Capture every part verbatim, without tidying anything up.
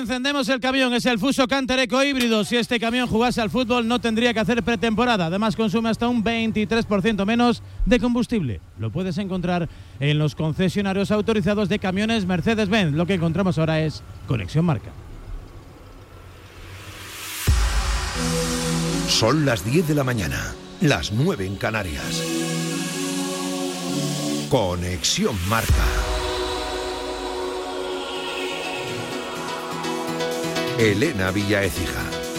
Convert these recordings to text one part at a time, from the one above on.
encendemos el camión, es el Fuso Canter Eco híbrido. Si este camión jugase al fútbol no tendría que hacer pretemporada. Además consume hasta un veintitrés por ciento menos de combustible. Lo puedes encontrar en los concesionarios autorizados de camiones Mercedes-Benz. Lo que encontramos ahora es Conexión Marca. Son las diez de la mañana, las nueve en Canarias. Conexión Marca. Elena Villa Écija.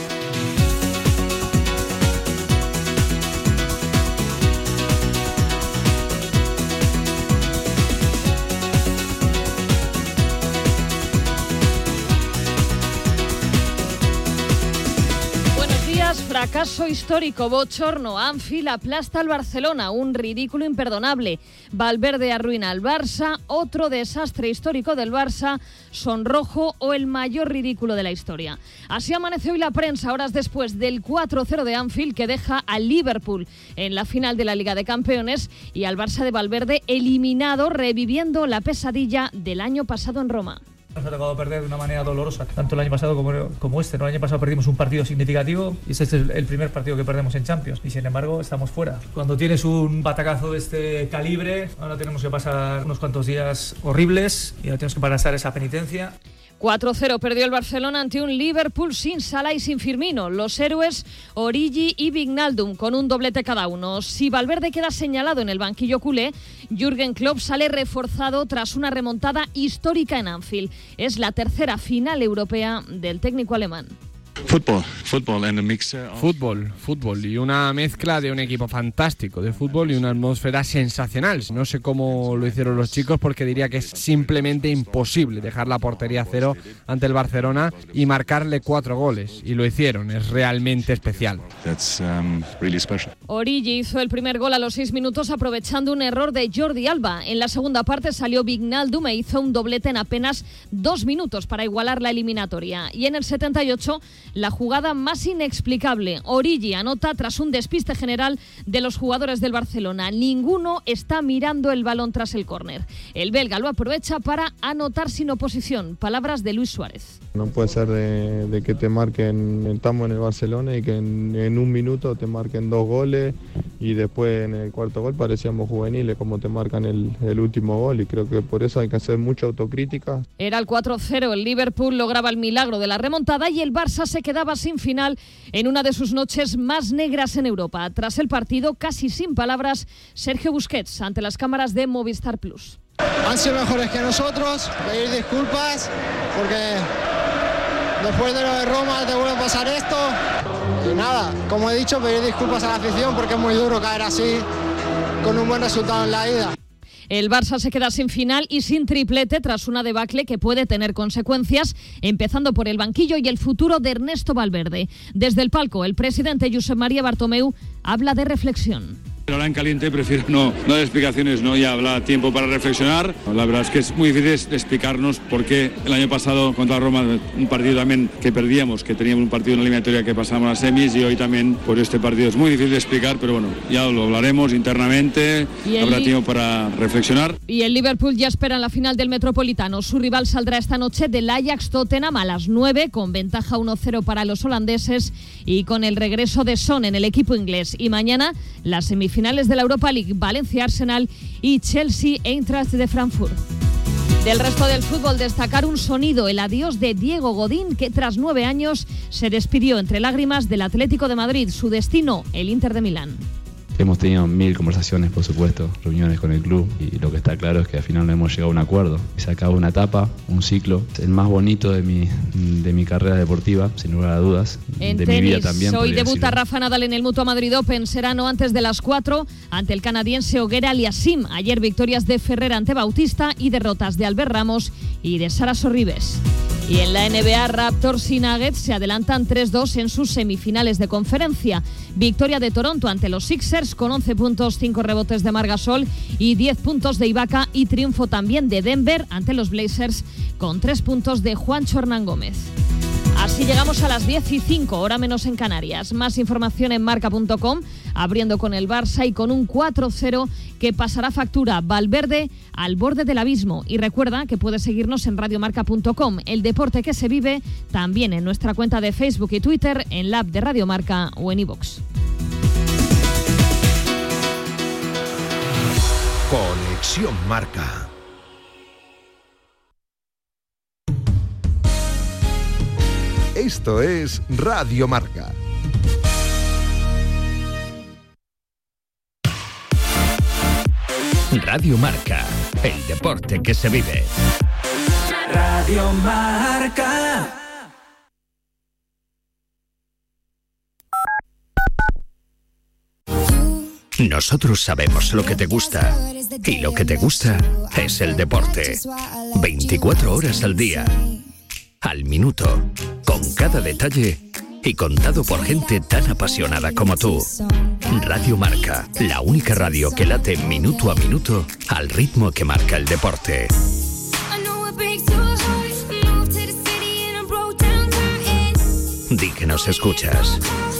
Fracaso histórico, bochorno. Anfield aplasta al Barcelona, un ridículo imperdonable. Valverde arruina al Barça, otro desastre histórico del Barça, sonrojo o el mayor ridículo de la historia. Así amanece hoy la prensa, horas después del cuatro cero de Anfield, que deja al Liverpool en la final de la Liga de Campeones y al Barça de Valverde eliminado, reviviendo la pesadilla del año pasado en Roma. Nos ha tocado perder de una manera dolorosa, tanto el año pasado como, como este. ¿no? El año pasado perdimos un partido significativo y este es el, el primer partido que perdemos en Champions. Y sin embargo estamos fuera. Cuando tienes un batacazo de este calibre, ahora tenemos que pasar unos cuantos días horribles y ahora tenemos que pasar esa penitencia. cuatro cero perdió el Barcelona ante un Liverpool sin Salah y sin Firmino. Los héroes Origi y Wijnaldum con un doblete cada uno. Si Valverde queda señalado en el banquillo culé, Jürgen Klopp sale reforzado tras una remontada histórica en Anfield. Es la tercera final europea del técnico alemán. Fútbol, fútbol and a mixer of... Fútbol, fútbol y una mezcla de un equipo fantástico de fútbol y una atmósfera sensacional. No sé cómo lo hicieron los chicos porque diría que es simplemente imposible dejar la portería a cero ante el Barcelona y marcarle cuatro goles. Y lo hicieron, es realmente especial. That's, um, really special. Origi hizo el primer gol a los seis minutos aprovechando un error de Jordi Alba. En la segunda parte salió Wijnaldum e hizo un doblete en apenas dos minutos para igualar la eliminatoria. Y en el setenta y ocho... la jugada más inexplicable. Origi anota tras un despiste general de los jugadores del Barcelona. Ninguno está mirando el balón tras el córner. El belga lo aprovecha para anotar sin oposición. Palabras de Luis Suárez. No puede ser de, de que te marquen, estamos en el Barcelona y que en, en un minuto te marquen dos goles y después en el cuarto gol parecíamos juveniles como te marcan el, el último gol y creo que por eso hay que hacer mucha autocrítica. Era el cuatro cero, el Liverpool lograba el milagro de la remontada y el Barça se quedaba sin final en una de sus noches más negras en Europa. Tras el partido, casi sin palabras, Sergio Busquets ante las cámaras de Movistar Plus. Han sido mejores que nosotros, pedir disculpas porque después de lo de Roma te vuelve a pasar esto y nada, como he dicho, pedir disculpas a la afición porque es muy duro caer así con un buen resultado en la ida. El Barça se queda sin final y sin triplete tras una debacle que puede tener consecuencias, empezando por el banquillo y el futuro de Ernesto Valverde. Desde el palco, el presidente Josep María Bartomeu habla de reflexión. Pero ahora en caliente prefiero no, no dar explicaciones, no, ya habrá tiempo para reflexionar. La verdad es que es muy difícil explicarnos por qué el año pasado contra Roma, un partido también que perdíamos, que teníamos un partido en la eliminatoria que pasamos a semis y hoy también por este partido es muy difícil de explicar, pero bueno, ya lo hablaremos internamente, habrá tiempo para reflexionar. Y el Liverpool ya espera en la final del Metropolitano. Su rival saldrá esta noche del Ajax Tottenham a las nueve, con ventaja uno cero para los holandeses y con el regreso de Son en el equipo inglés. Y mañana las semifinales finales de la Europa League, Valencia Arsenal y Chelsea Eintracht de Frankfurt. Del resto del fútbol, destacar un sonido, el adiós de Diego Godín, que tras nueve años se despidió entre lágrimas del Atlético de Madrid. Su destino, el Inter de Milán. Hemos tenido mil conversaciones, por supuesto, reuniones con el club y lo que está claro es que al final no hemos llegado a un acuerdo. Se acaba una etapa, un ciclo, el más bonito de mi, de mi carrera deportiva, sin lugar a dudas, en de tenis, mi vida también. Hoy debuta decirlo. Rafa Nadal en el Mutua Madrid Open, será no antes de las cuatro ante el canadiense Oguera Aliassime. Ayer victorias de Ferrer ante Bautista y derrotas de Albert Ramos y de Sara Sorribes. Y en la N B A, Raptors y Nuggets se adelantan tres dos en sus semifinales de conferencia. Victoria de Toronto ante los Sixers con once puntos, cinco rebotes de Marc Gasol y diez puntos de Ibaka, y triunfo también de Denver ante los Blazers con tres puntos de Juancho Hernán Gómez. Así Así llegamos a las diez y cinco, hora menos en Canarias. Más información en marca punto com, abriendo con el Barça y con un cuatro cero que pasará factura. Valverde al borde del abismo. Y recuerda que puedes seguirnos en radio marca punto com. El deporte que se vive también en nuestra cuenta de Facebook y Twitter, en la app de Radio Marca o en iVoox. Conexión Marca. Esto es Radio Marca. Radio Marca, el deporte que se vive. Radio Marca. Nosotros sabemos lo que te gusta, y lo que te gusta es el deporte. veinticuatro horas al día, al minuto, con cada detalle y contado por gente tan apasionada como tú. Radio Marca, la única radio que late minuto a minuto al ritmo que marca el deporte. Di que nos escuchas.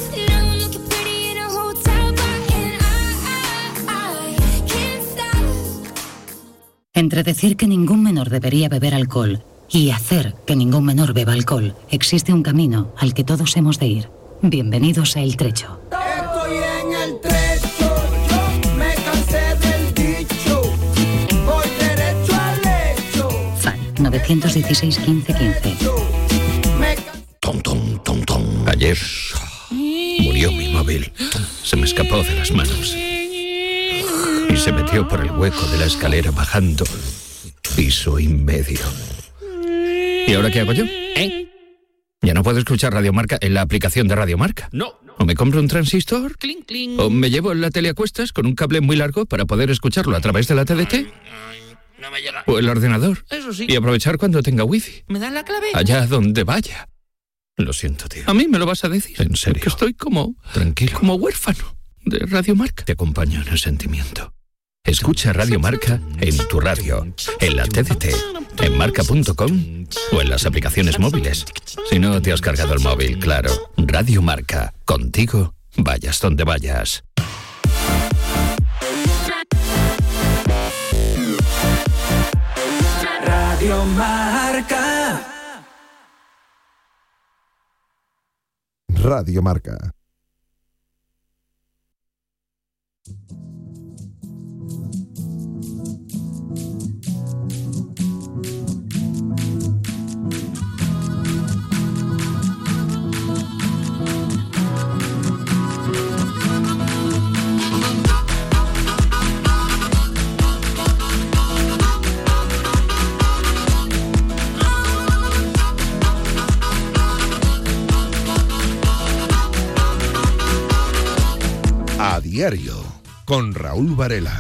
Entre decir que ningún menor debería beber alcohol y hacer que ningún menor beba alcohol, existe un camino al que todos hemos de ir. Bienvenidos a El Trecho. Estoy en el trecho, yo me cansé del dicho, voy derecho al lecho. F A N nueve uno seis, quince, quince. Tom, tom, tom, tom. Ayer murió mi móvil. Se me escapó de las manos y se metió por el hueco de la escalera bajando piso y medio. ¿Y ahora qué hago yo? ¿Eh? ¿Ya no puedo escuchar Radio Marca en la aplicación de Radio Marca? No. ¿O me compro un transistor? Cling, cling. ¿O me llevo la tele a cuestas con un cable muy largo para poder escucharlo a través de la T D T? No me llega. ¿O el ordenador? Eso sí. Y aprovechar cuando tenga wifi. ¿Me dan la clave? Allá donde vaya. Lo siento, tío. ¿A mí me lo vas a decir? En serio. Que estoy como... Tranquilo. Como huérfano de Radio Marca. Te acompaño en el sentimiento. Escucha Radio Marca en tu radio, en la T D T, en marca punto com o en las aplicaciones móviles. Si no te has cargado el móvil, claro. Radio Marca, contigo, vayas donde vayas. Radio Marca. Radio Marca. A diario, con Raúl Varela.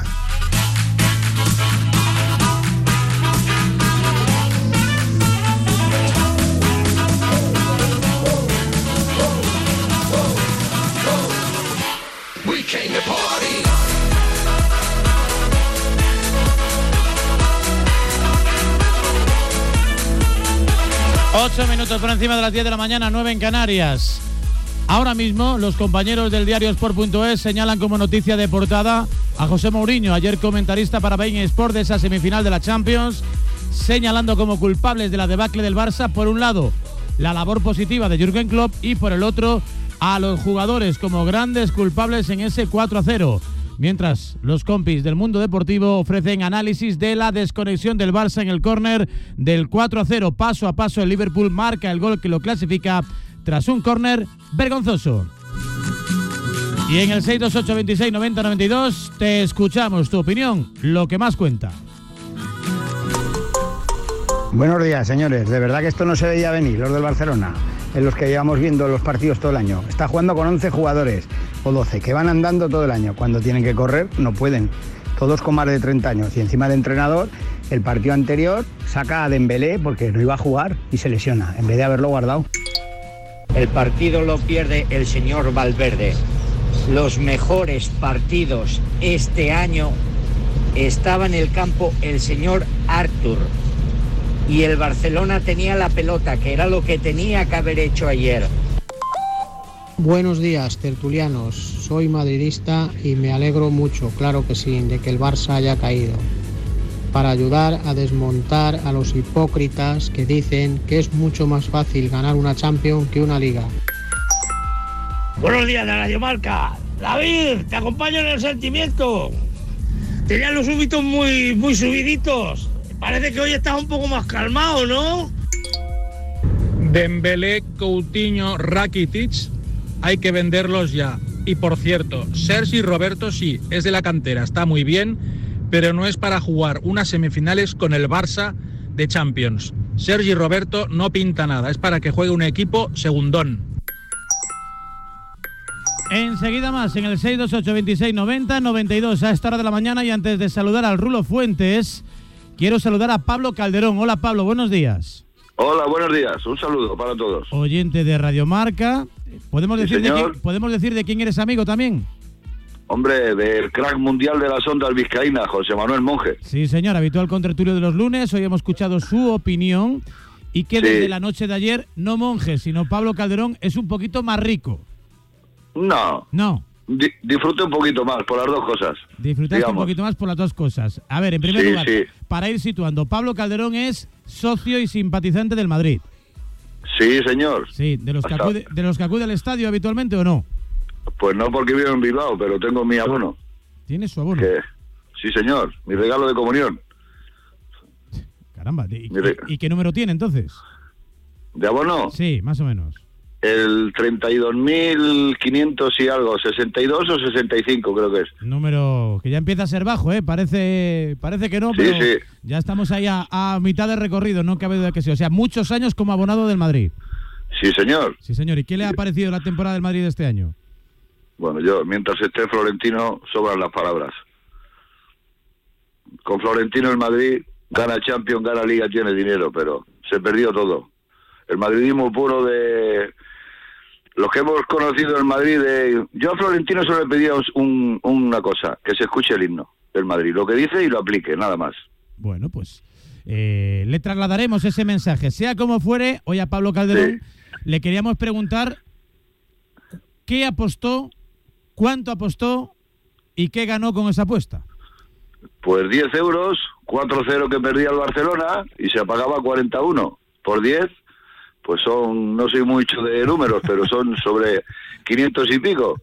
Ocho minutos por encima de las diez de la mañana, nueve en Canarias. Ahora mismo los compañeros del diario Sport punto es señalan como noticia de portada a José Mourinho, ayer comentarista para beIN Sport de esa semifinal de la Champions, señalando como culpables de la debacle del Barça, por un lado, la labor positiva de Jürgen Klopp y por el otro, a los jugadores como grandes culpables en ese cuatro a cero. Mientras los compis del mundo deportivo ofrecen análisis de la desconexión del Barça en el córner del cuatro a cero. Paso a paso el Liverpool marca el gol que lo clasifica tras un córner vergonzoso. Y en el seis dos ocho veintiséis noventa noventa y dos te escuchamos tu opinión, lo que más cuenta. Buenos días, señores. De verdad que esto no se veía venir, los del Barcelona, en los que llevamos viendo los partidos todo el año. Está jugando con once jugadores o doce que van andando todo el año. Cuando tienen que correr no pueden. Todos con más de treinta años. Y encima de entrenador, el partido anterior saca a Dembélé porque no iba a jugar y se lesiona, en vez de haberlo guardado. El partido lo pierde el señor Valverde. Los mejores partidos este año estaba en el campo el señor Arthur. y el Barcelona tenía la pelota, que era lo que tenía que haber hecho ayer. Buenos días, tertulianos. Soy madridista y me alegro mucho, claro que sí, de que el Barça haya caído, para ayudar a desmontar a los hipócritas que dicen que es mucho más fácil ganar una Champions que una Liga. Buenos días de Radio Marca. David, te acompaño en el sentimiento. Tenía los súbitos muy, muy subiditos. Parece que hoy estás un poco más calmado, ¿no? Dembélé, Coutinho, Rakitic, hay que venderlos ya. Y por cierto, Sergi Roberto sí, es de la cantera, está muy bien, pero no es para jugar unas semifinales con el Barça de Champions. Sergi Roberto no pinta nada, es para que juegue un equipo segundón. Enseguida más en el seis dos ocho, veintiséis, noventa, noventa y dos a esta hora de la mañana. Y antes de saludar al Rulo Fuentes, quiero saludar a Pablo Calderón. Hola Pablo, buenos días. Hola, buenos días, un saludo para todos. Oyente de Radio Marca. ¿Podemos decir, Sí, de señor. quién, ¿Podemos decir de quién eres amigo también? Hombre, del crack mundial de las ondas vizcaínas, José Manuel Monge. Sí, señor, habitual contertulio de los lunes. Hoy hemos escuchado su opinión y que Sí. desde la noche de ayer, no Monge, sino Pablo Calderón es un poquito más rico. No. No. Di- disfrute un poquito más por las dos cosas. Disfrutaste digamos. un poquito más por las dos cosas. A ver, en primer Sí, lugar, sí. para ir situando, Pablo Calderón es socio y simpatizante del Madrid. Sí, señor. Sí, de los que Hasta- acude, de los que acude al estadio habitualmente, ¿o no? Pues no porque vivo en Bilbao, pero tengo mi abono. ¿Tienes su abono? Que- Sí, señor, mi regalo de comunión. Caramba, ¿y, Mire. y- y qué número tiene entonces? ¿De abono? Sí, más o menos. El treinta y dos mil quinientos y algo, sesenta y dos o sesenta y cinco creo que es. Número que ya empieza a ser bajo, ¿eh? Parece, parece que no, Sí, pero sí. ya estamos ahí a, a mitad de recorrido, no cabe duda que sí. O sea, muchos años como abonado del Madrid. Sí, señor. Sí, señor. ¿Y qué le ha parecido la temporada del Madrid de este año? Bueno, yo, mientras esté Florentino, sobran las palabras. Con Florentino el Madrid gana Champions, gana Liga, tiene dinero, pero se perdió todo. El madridismo puro de los que hemos conocido en Madrid. De... Yo a Florentino solo le pedía un, una cosa, que se escuche el himno del Madrid, lo que dice y lo aplique, nada más. Bueno, pues eh, le trasladaremos ese mensaje. Sea como fuere, hoy a Pablo Calderón le queríamos preguntar qué apostó, cuánto apostó y qué ganó con esa apuesta. Pues diez euros, cuatro cero que perdía el Barcelona y se apagaba cuarenta y uno. Por diez, pues son, no soy mucho de números, pero son sobre quinientos y pico.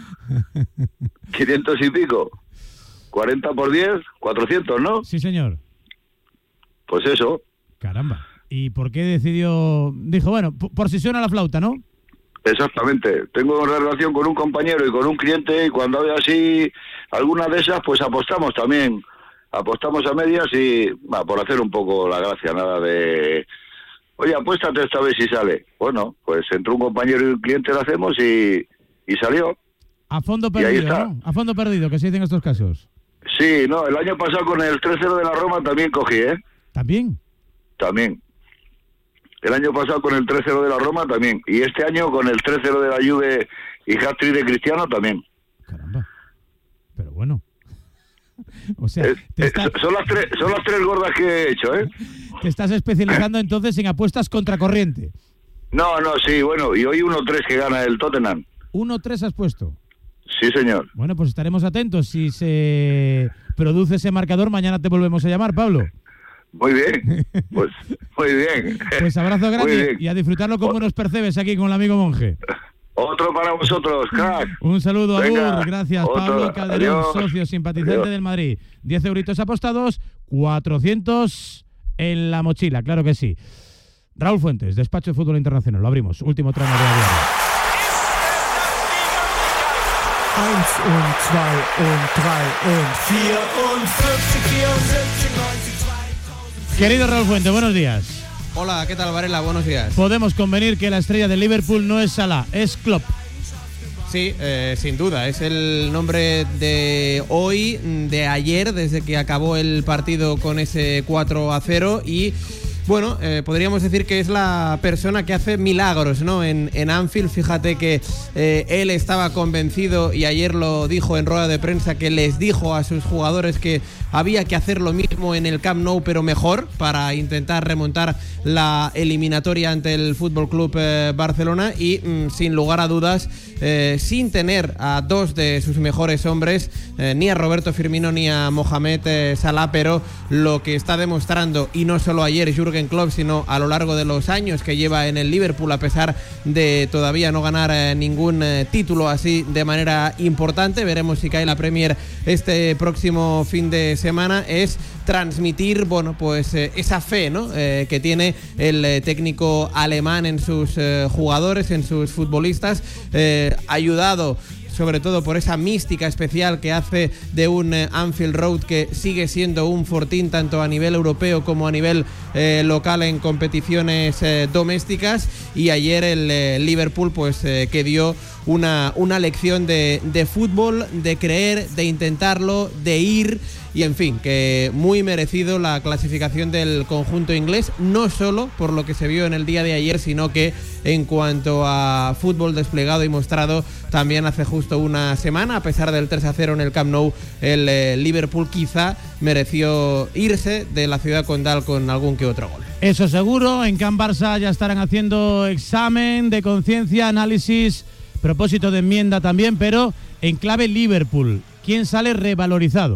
quinientos y pico. cuarenta por diez, cuatrocientos, ¿no? Sí, señor. Pues eso. Caramba. ¿Y por qué decidió? Dijo, bueno, p- por si suena la flauta, ¿no? Exactamente. Tengo una relación con un compañero y con un cliente y cuando hay así alguna de esas, pues apostamos también. Apostamos a medias y, va, por hacer un poco la gracia, nada de... Oye, apuéstate esta vez si sale. Bueno, pues entre un compañero y un cliente lo hacemos y, y salió. A fondo Y ahí perdido, está. ¿no? A fondo perdido, que se dice en estos casos. Sí, no, el año pasado con el tres cero de la Roma también cogí, ¿eh? ¿También? También. El año pasado con el tres cero de la Roma también. Y este año con el tres cero de la Juve y hat-trick de Cristiano también. Pero bueno. O sea, Eh, te, eh, está- son, las tres, son las tres gordas que he hecho, ¿eh? te estás especializando entonces en apuestas contracorriente. No, no, sí, bueno, y hoy uno tres que gana el Tottenham. uno tres has puesto. Sí, señor. Bueno, pues estaremos atentos. Si se produce ese marcador, mañana te volvemos a llamar, Pablo. Muy bien, pues muy bien. Pues abrazo Muy grande bien. y a disfrutarlo con buenos percebes aquí con el amigo Monje. Otro para vosotros, crack. Un saludo, Venga, Agur. Gracias, otro. Pablo Calderón, Adiós. socio simpatizante Adiós. del Madrid. diez euritos apostados, cuatrocientos en la mochila, claro que sí. Raúl Fuentes, Despacho de Fútbol Internacional. Lo abrimos. Último tramo de la diaria. Eins und zwei und drei und vier und fünfzig, vierundsiebzig, neunzig. Querido Raúl Fuentes, buenos días. Hola, ¿qué tal, Varela? Buenos días. Podemos convenir que la estrella de Liverpool no es Salah, es Klopp. Sí, eh, sin duda, es el nombre de hoy, de ayer, desde que acabó el partido con ese cuatro a cero y... Bueno, eh, podríamos decir que es la persona que hace milagros, ¿no? En, en Anfield, fíjate que eh, él estaba convencido y ayer lo dijo en rueda de prensa, que les dijo a sus jugadores que había que hacer lo mismo en el Camp Nou pero mejor para intentar remontar la eliminatoria ante el Fútbol Club eh, Barcelona y mm, sin lugar a dudas eh, sin tener a dos de sus mejores hombres, eh, ni a Roberto Firmino ni a Mohamed eh, Salah, pero lo que está demostrando, y no solo ayer Jürgen Klopp, sino a lo largo de los años que lleva en el Liverpool, a pesar de todavía no ganar eh, ningún eh, título así de manera importante, veremos si cae la Premier este próximo fin de semana, es transmitir, bueno, pues eh, esa fe, ¿no? Eh, que tiene el eh, técnico alemán en sus eh, jugadores, en sus futbolistas, eh, ayudado sobre todo por esa mística especial que hace de un eh, Anfield Road que sigue siendo un fortín tanto a nivel europeo como a nivel eh, local en competiciones eh, domésticas, y ayer el eh, Liverpool pues eh, que dio una, una lección de, de fútbol, de creer, de intentarlo, de ir, y en fin, que muy merecido la clasificación del conjunto inglés, no solo por lo que se vio en el día de ayer, sino que en cuanto a fútbol desplegado y mostrado también hace justo una semana, a pesar del tres a cero en el Camp Nou, el eh, Liverpool quizá mereció irse de la ciudad condal con algún que otro gol. Eso seguro, en Camp Barça ya estarán haciendo examen de conciencia, análisis, propósito de enmienda también, pero en clave Liverpool, ¿quién sale revalorizado?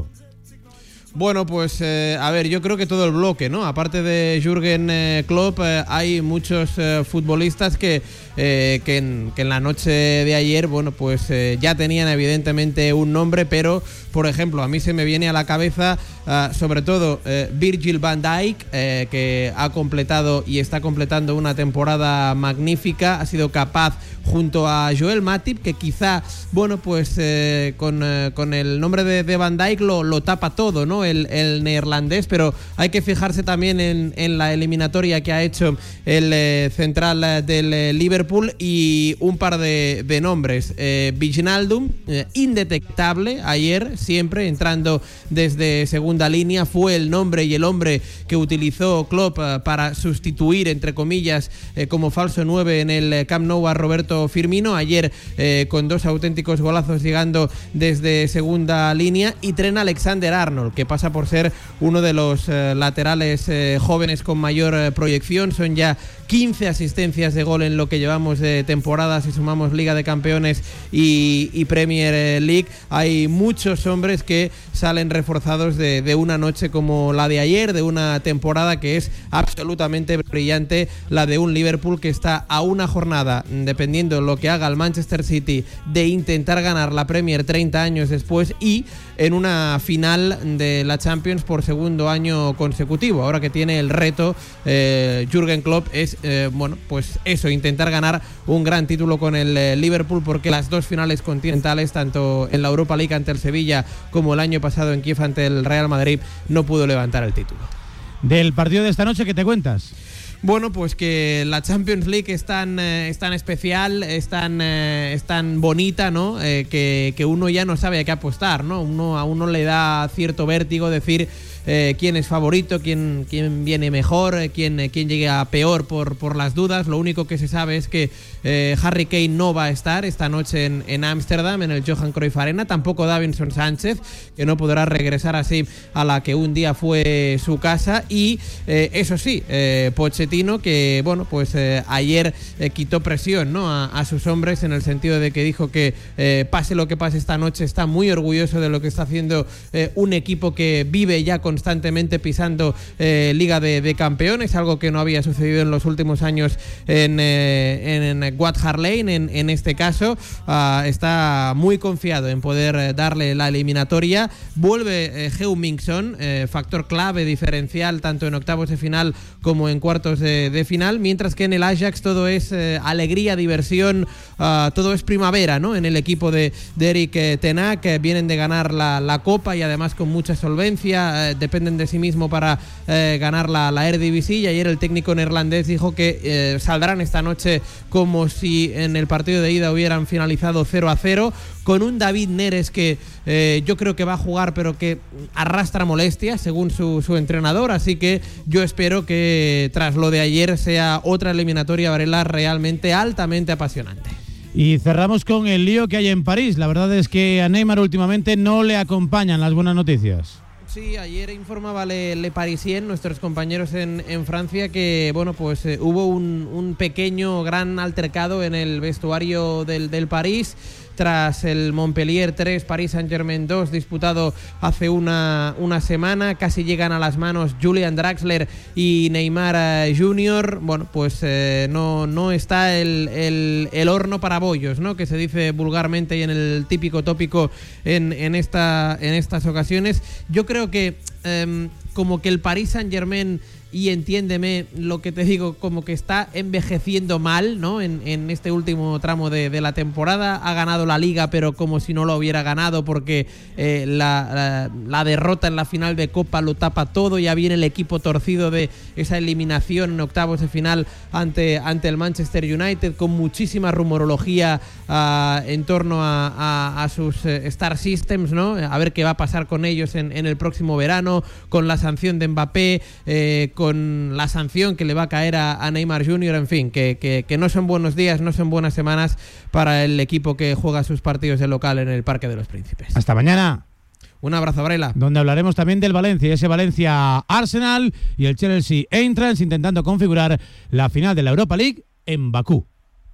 Bueno, pues eh, a ver, yo creo que todo el bloque, ¿no? Aparte de Jürgen eh, Klopp, eh, hay muchos eh, futbolistas que, eh, que, en, que en la noche de ayer, bueno, pues eh, ya tenían evidentemente un nombre, pero, por ejemplo, a mí se me viene a la cabeza uh, sobre todo eh, Virgil van Dijk, eh, que ha completado y está completando una temporada magnífica, ha sido capaz junto a Joel Matip, que quizá, bueno, pues eh, con, eh, con el nombre de, de Van Dijk lo, lo tapa todo, ¿no? El, el neerlandés, pero hay que fijarse también en, en la eliminatoria que ha hecho el eh, central del eh, Liverpool, y un par de, de nombres. Eh, Wijnaldum, eh, indetectable ayer, siempre entrando desde segunda línea, fue el nombre y el hombre que utilizó Klopp eh, para sustituir, entre comillas, eh, como falso nueve en el Camp Nou a Roberto Firmino, ayer eh, con dos auténticos golazos llegando desde segunda línea, y Trent Alexander-Arnold, que pasa por ser uno de los eh, laterales eh, jóvenes con mayor eh, proyección. Son ya quince asistencias de gol en lo que llevamos de temporada, si sumamos Liga de Campeones y, y Premier League. Hay muchos hombres que salen reforzados de, de una noche como la de ayer, de una temporada que es absolutamente brillante, la de un Liverpool que está a una jornada, dependiendo de lo que haga el Manchester City, de intentar ganar la Premier treinta años después, y en una final de la Champions por segundo año consecutivo. Ahora que tiene el reto eh, Jürgen Klopp es eh, bueno, pues eso, intentar ganar un gran título con el eh, Liverpool, porque las dos finales continentales, tanto en la Europa League ante el Sevilla como el año pasado en Kiev ante el Real Madrid, no pudo levantar el título. Del partido de esta noche, ¿qué te cuentas? Bueno, pues que la Champions League es tan, eh, es tan especial, es tan, eh, es tan bonita, ¿no? Eh, que, que uno ya no sabe a qué apostar, ¿no? Uno, a uno le da cierto vértigo decir eh, quién es favorito, quién, quién viene mejor, eh, quién, eh, quién llega peor por, por las dudas. Lo único que se sabe es que eh, Harry Kane no va a estar esta noche en Ámsterdam, en, en el Johan Cruyff Arena, tampoco Davinson Sánchez, que no podrá regresar así a la que un día fue su casa, y eh, eso sí, eh, Pochettino, que bueno, pues eh, ayer eh, quitó presión, ¿no? a, a sus hombres, en el sentido de que dijo que eh, pase lo que pase esta noche, está muy orgulloso de lo que está haciendo eh, un equipo que vive ya constantemente pisando eh, Liga de, de Campeones, algo que no había sucedido en los últimos años en, eh, en, en Wat Hart Lane. En, en este caso uh, está muy confiado en poder eh, darle la eliminatoria. Vuelve eh, Heung-min Son, eh, factor clave, diferencial, tanto en octavos de final como en cuartos de, de final, mientras que en el Ajax todo es eh, alegría, diversión, uh, todo es primavera, ¿no? En el equipo de, de Erik eh, ten Hag, que vienen de ganar la, la Copa, y además con mucha solvencia, eh, dependen de sí mismo para eh, ganar la, la Eredivisie, y ayer el técnico neerlandés dijo que eh, saldrán esta noche como si en el partido de ida hubieran finalizado cero a cero, con un David Neres que eh, yo creo que va a jugar, pero que arrastra molestias según su, su entrenador, así que yo espero que tras lo de ayer sea otra eliminatoria, Varela, realmente altamente apasionante. Y cerramos con el lío que hay en París. La verdad es que a Neymar últimamente no le acompañan las buenas noticias. Sí, ayer informaba Le, Le Parisien, nuestros compañeros en, en Francia, que bueno, pues eh, hubo un, un pequeño, gran altercado en el vestuario del, del París, tras el Montpellier tres, Paris Saint-Germain dos, disputado hace una, una semana. Casi llegan a las manos Julian Draxler y Neymar eh, junior Bueno, pues eh, no, no está el, el, el horno para bollos, ¿no?, que se dice vulgarmente y en el típico tópico en, en, esta, en estas ocasiones. Yo creo que eh, como que el Paris Saint-Germain, y entiéndeme lo que te digo, como que está envejeciendo mal, ¿no?, en, en este último tramo de, de la temporada. Ha ganado la Liga, pero como si no lo hubiera ganado, porque eh, la, la, la derrota en la final de Copa lo tapa todo. Ya viene el equipo torcido de esa eliminación en octavos de final ante, ante el Manchester United, con muchísima rumorología uh, en torno a, a, a sus uh, Star Systems, ¿no?, a ver qué va a pasar con ellos en, en el próximo verano, con la sanción de Mbappé, eh, con la sanción que le va a caer a, a Neymar junior En fin, que, que, que no son buenos días, no son buenas semanas para el equipo que juega sus partidos de local en el Parque de los Príncipes. Hasta mañana. Un abrazo, Varela. Donde hablaremos también del Valencia, ese Valencia-Arsenal y el Chelsea-Eintracht, intentando configurar la final de la Europa League en Bakú.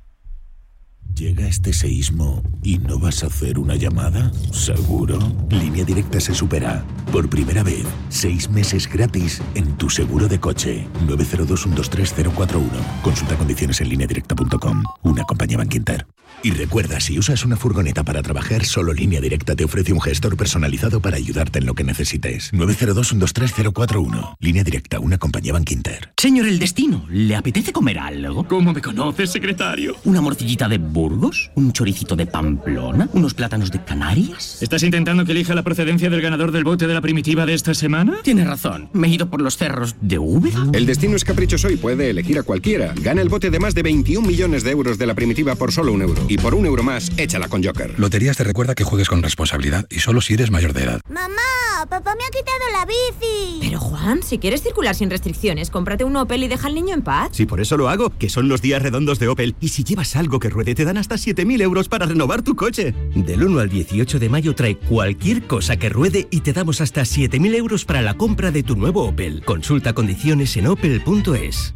¿Llega este seísmo y no vas a hacer una llamada? ¿Seguro? Línea Directa se supera. Por primera vez, seis meses gratis en tu seguro de coche. nueve cero dos, uno dos tres, cero cuatro uno. Consulta condiciones en línea directa punto com. Una compañía Bankinter. Y recuerda, si usas una furgoneta para trabajar, solo Línea Directa te ofrece un gestor personalizado para ayudarte en lo que necesites. nueve cero dos, uno dos tres, cero cuatro uno. Línea Directa, una compañía Bankinter. Señor El Destino, ¿le apetece comer algo? ¿Cómo me conoces, secretario? ¿Una morcillita de Burgos? ¿Un choricito de Pamplona? ¿Unos plátanos de Canarias? ¿Estás intentando que elija la procedencia del ganador del bote de la primitiva de esta semana? Tienes razón, me he ido por los cerros de Úbeda. El destino es caprichoso y puede elegir a cualquiera. Gana el bote de más de veintiún millones de euros de la primitiva por solo un euro. Y por un euro más, échala con Joker. Loterías te recuerda que juegues con responsabilidad y solo si eres mayor de edad. ¡Mamá! ¡Papá me ha quitado la bici! Pero Juan, si quieres circular sin restricciones, cómprate un Opel y deja al niño en paz. Sí, por eso lo hago, que son los días redondos de Opel. Y si llevas algo que ruede, te dan hasta siete mil euros para renovar tu coche. Del uno al dieciocho de mayo trae cualquier cosa que ruede y te damos hasta siete mil euros para la compra de tu nuevo Opel. Consulta condiciones en opel punto es.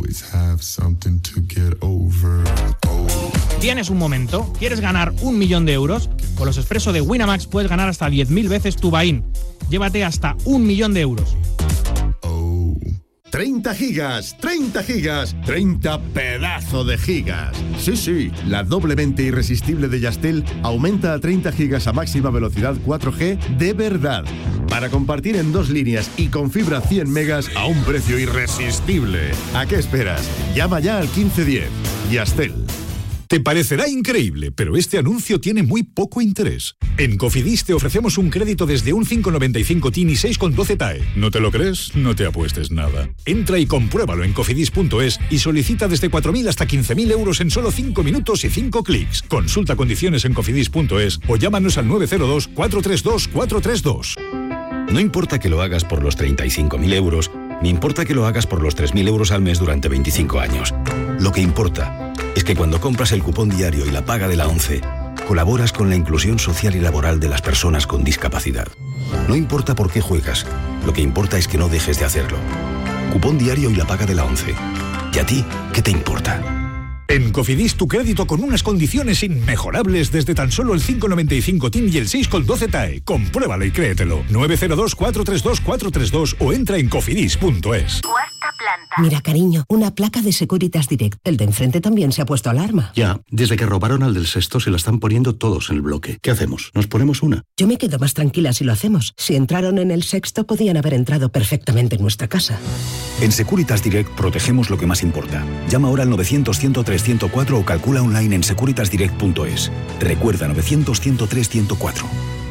¿Tienes un momento? ¿Quieres ganar un millón de euros? Con los Expreso de Winamax puedes ganar hasta diez mil veces tu buy-in. Llévate hasta un millón de euros. treinta gigas, treinta gigas, treinta pedazo de gigas. Sí, sí, la doblemente irresistible de Yastel aumenta a treinta gigas a máxima velocidad cuatro G de verdad. Para compartir en dos líneas y con fibra cien megas a un precio irresistible. ¿A qué esperas? Llama ya al quince diez. Yastel. Te parecerá increíble, pero este anuncio tiene muy poco interés. En Cofidis te ofrecemos un crédito desde un cinco coma noventa y cinco T I N y seis coma doce T A E. ¿No te lo crees? No te apuestes nada. Entra y compruébalo en cofidis punto es y solicita desde cuatro mil hasta quince mil euros en solo cinco minutos y cinco clics. Consulta condiciones en cofidis punto es o llámanos al nueve cero dos, cuatro tres dos, cuatro tres dos. No importa que lo hagas por los treinta y cinco mil euros, ni importa que lo hagas por los tres mil euros al mes durante veinticinco años. Lo que importa es que cuando compras el cupón diario y la paga de la ONCE, colaboras con la inclusión social y laboral de las personas con discapacidad. No importa por qué juegas, lo que importa es que no dejes de hacerlo. Cupón diario y la paga de la ONCE. ¿Y a ti qué te importa? En Cofidis tu crédito con unas condiciones inmejorables desde tan solo el cinco coma noventa y cinco T I N y el seis coma doce T A E. Compruébalo y créetelo. nueve cero dos, cuatro tres dos, cuatro tres dos o entra en cofidis punto es. Mira, cariño, una placa de Securitas Direct. El de enfrente también se ha puesto alarma. Ya, desde que robaron al del sexto se la están poniendo todos en el bloque. ¿Qué hacemos? ¿Nos ponemos una? Yo me quedo más tranquila si lo hacemos. Si entraron en el sexto, podían haber entrado perfectamente en nuestra casa. En Securitas Direct protegemos lo que más importa. Llama ahora al novecientos, ciento tres, ciento cuatro o calcula online en securitas direct punto es. Recuerda novecientos, ciento tres, ciento cuatro.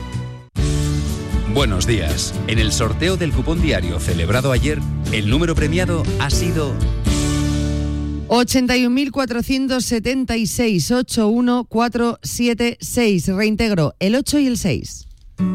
Buenos días. En el sorteo del cupón diario celebrado ayer, el número premiado ha sido ochenta y un mil cuatrocientos setenta y seis, ochenta y uno mil cuatrocientos setenta y seis. Reintegro el ocho y el seis.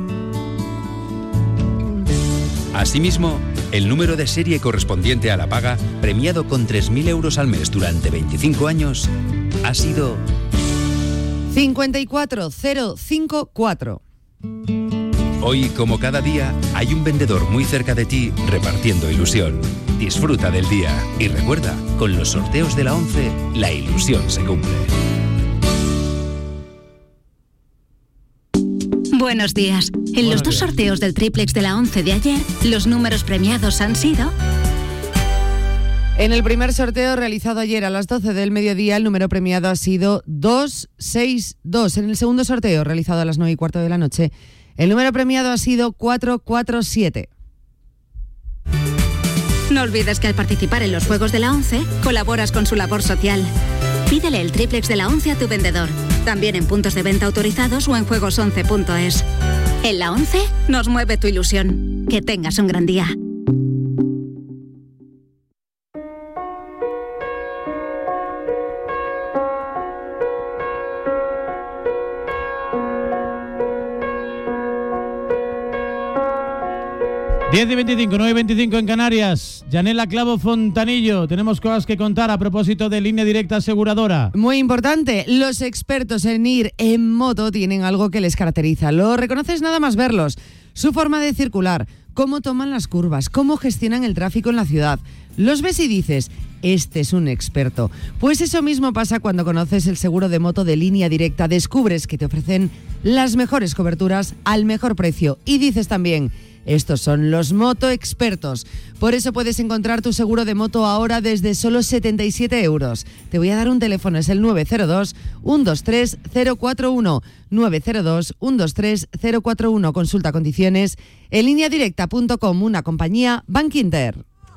Asimismo, el número de serie correspondiente a la paga, premiado con tres mil euros al mes durante veinticinco años, ha sido cincuenta y cuatro mil cincuenta y cuatro. Hoy, como cada día, hay un vendedor muy cerca de ti repartiendo ilusión. Disfruta del día y recuerda, con los sorteos de la once, la ilusión se cumple. Buenos días. En los dos sorteos del triplex de la once de ayer, los números premiados han sido... En el primer sorteo realizado ayer a las doce del mediodía, el número premiado ha sido dos seis dos. En el segundo sorteo, realizado a las nueve y cuarto de la noche, el número premiado ha sido cuatro cuatro siete. No olvides que al participar en los Juegos de la once, colaboras con su labor social. Pídele el triplex de la once a tu vendedor. También en puntos de venta autorizados o en juegos once punto es. En la once nos mueve tu ilusión. Que tengas un gran día. diez y veinticinco, nueve y veinticinco en Canarias. Yanela Clavo Fontanillo, tenemos cosas que contar a propósito de Línea Directa Aseguradora. Muy importante, los expertos en ir en moto tienen algo que les caracteriza. Lo reconoces nada más verlos. Su forma de circular, cómo toman las curvas, cómo gestionan el tráfico en la ciudad. Los ves y dices, este es un experto. Pues eso mismo pasa cuando conoces el seguro de moto de Línea Directa. Descubres que te ofrecen las mejores coberturas al mejor precio. Y dices también, estos son los motoexpertos. Por eso puedes encontrar tu seguro de moto ahora desde solo setenta y siete euros. Te voy a dar un teléfono, es el nueve cero dos, uno dos tres, cero cuatro uno. nueve cero dos, uno dos tres, cero cuatro uno. Consulta condiciones en línea directa punto com, una compañía Bankinter.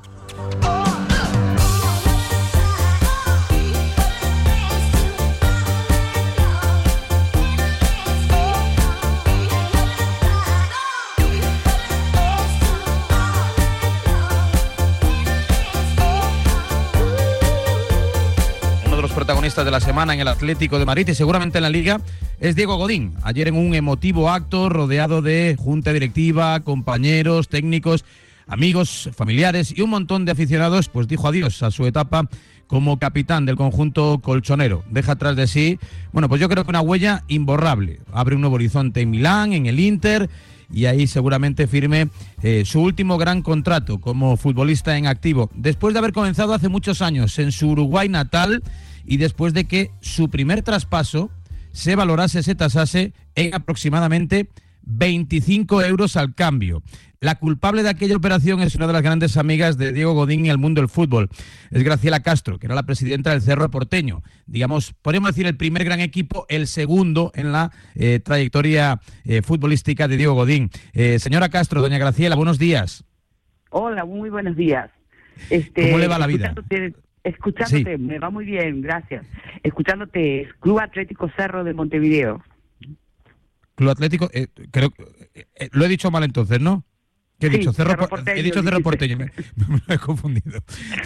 Protagonistas de la semana en el Atlético de Madrid y seguramente en la Liga es Diego Godín. Ayer en un emotivo acto rodeado de junta directiva, compañeros, técnicos, amigos, familiares y un montón de aficionados, pues dijo adiós a su etapa como capitán del conjunto colchonero. Deja atrás de sí, bueno, pues yo creo que una huella imborrable. Abre un nuevo horizonte en Milán, en el Inter, y ahí seguramente firme eh, su último gran contrato como futbolista en activo, después de haber comenzado hace muchos años en su Uruguay natal y después de que su primer traspaso se valorase, se tasase en aproximadamente veinticinco euros al cambio. La culpable de aquella operación es una de las grandes amigas de Diego Godín y el mundo del fútbol. Es Graciela Castro, que era la presidenta del Cerro Porteño. Digamos, podríamos decir el primer gran equipo, el segundo en la eh, trayectoria eh, futbolística de Diego Godín. Eh, señora Castro, doña Graciela, buenos días. Hola, muy buenos días. Este, ¿Cómo le va la vida? Escuchándote, escuchándote sí. Me va muy bien, gracias. Escuchándote, Club Atlético Cerro de Montevideo. Club Atlético, eh, creo eh, eh, lo he dicho mal entonces, ¿no? ¿Qué he sí, dicho? Cerro, Cerro Porteño, he dicho Cerro Porteño, me, me he confundido.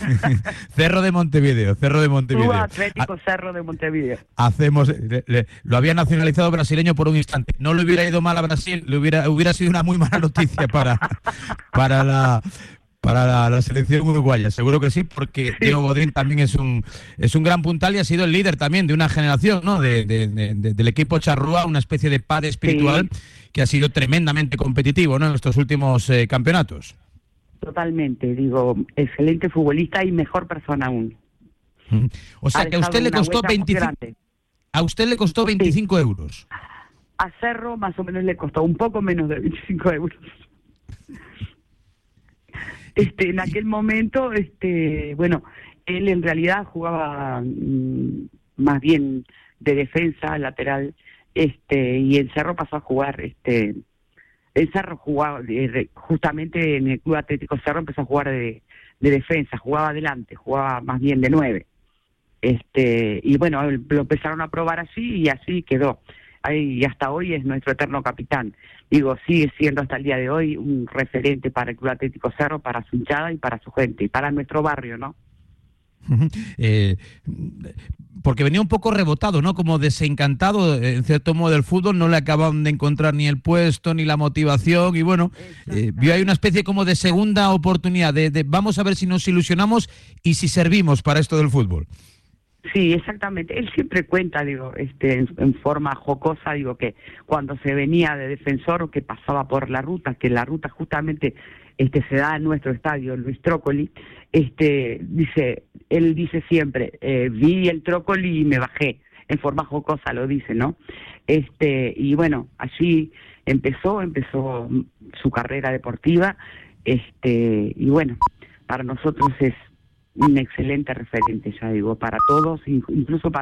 Cerro de Montevideo, Cerro de Montevideo. Club Atlético ha, Cerro de Montevideo. Hacemos, le, le, lo había nacionalizado brasileño por un instante. No le hubiera ido mal a Brasil, le hubiera, hubiera sido una muy mala noticia para, para la... Para la, la selección uruguaya, seguro que sí, porque sí. Diego Godín también es un es un gran puntal y ha sido el líder también de una generación, ¿no? De, de, de, de, del equipo charrúa, una especie de padre espiritual sí. que ha sido tremendamente competitivo, ¿no? En estos últimos eh, campeonatos. Totalmente, digo, excelente futbolista y mejor persona aún. O sea, ha que a usted le costó veinticinco, a usted le costó veinticinco sí. euros. A Cerro más o menos le costó un poco menos de veinticinco euros. Este, en aquel momento, este, bueno, él en realidad jugaba mmm, más bien de defensa, lateral, este, y en Cerro pasó a jugar, este, en Cerro jugaba, eh, justamente en el Club Atlético Cerro empezó a jugar de, de defensa, jugaba adelante, jugaba más bien de nueve, este, y bueno, lo empezaron a probar así y así quedó. Y hasta hoy es nuestro eterno capitán. Digo, sigue siendo hasta el día de hoy un referente para el Club Atlético Cerro, para su hinchada y para su gente, y para nuestro barrio, ¿no? Eh, porque venía un poco rebotado, ¿no? Como desencantado, en cierto modo, del fútbol, no le acababan de encontrar ni el puesto, ni la motivación, y bueno, eh, vio ahí una especie como de segunda oportunidad, de, de vamos a ver si nos ilusionamos y si servimos para esto del fútbol. Sí, exactamente. Él siempre cuenta, digo, este, en, en forma jocosa, digo, que cuando se venía de Defensor, que pasaba por la ruta, que la ruta justamente este, se da en nuestro estadio, Luis Trócoli, este, dice, él dice siempre, eh, vi el Trócoli y me bajé, en forma jocosa lo dice, ¿no? Este, y bueno, allí empezó, empezó su carrera deportiva, este, y bueno, para nosotros es un excelente referente, ya digo, para todos, incluso para